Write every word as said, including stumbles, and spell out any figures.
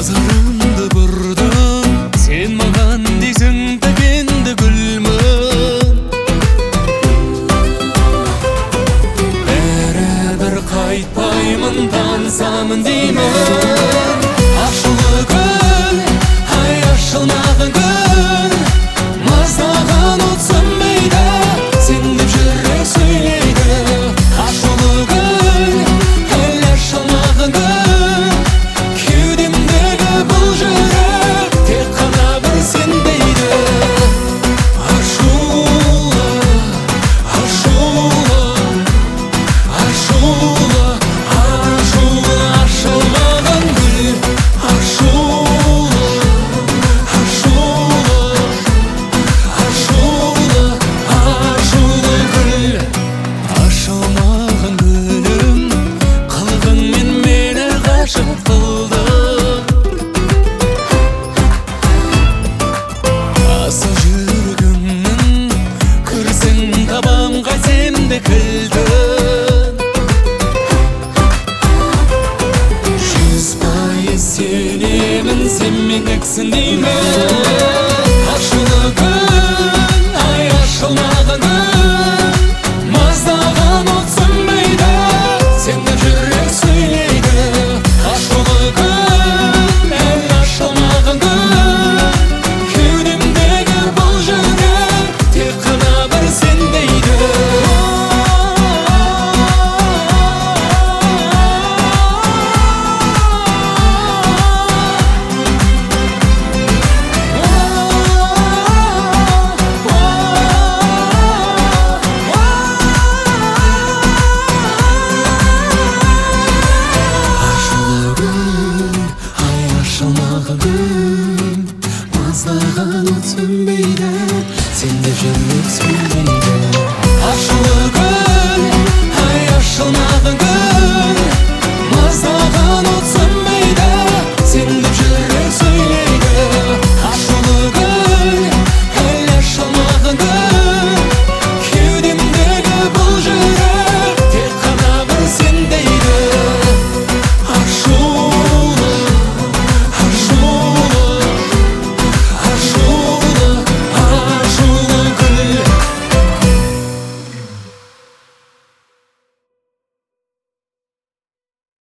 назарымды бұрдың, сен маған дейсің тәкенді гүлмін. Бәрібір қайтпаймын, танысамын деймін. Ашулы күн, ай ашылмаған күн, маздаған от сөнбейді, сен деп жүрек сөйлейді. Ашулы күн, әлі ашылмаған күн, кеудемдегі бұл жүрек тек қана бір сенбейді. Ашулы, ашулы, ашулы, ашулы, ашылмаған гүл. Ашулы, ашулы, ашулы, ашулы гүл. Ашылмаған гүлім, қылығыңмен мені ғашық қылдың. Асыл жүрегімнің күрсін табам қайтсем де кілтін. Жүз пайыз сенемін, сен мендіксің деймін.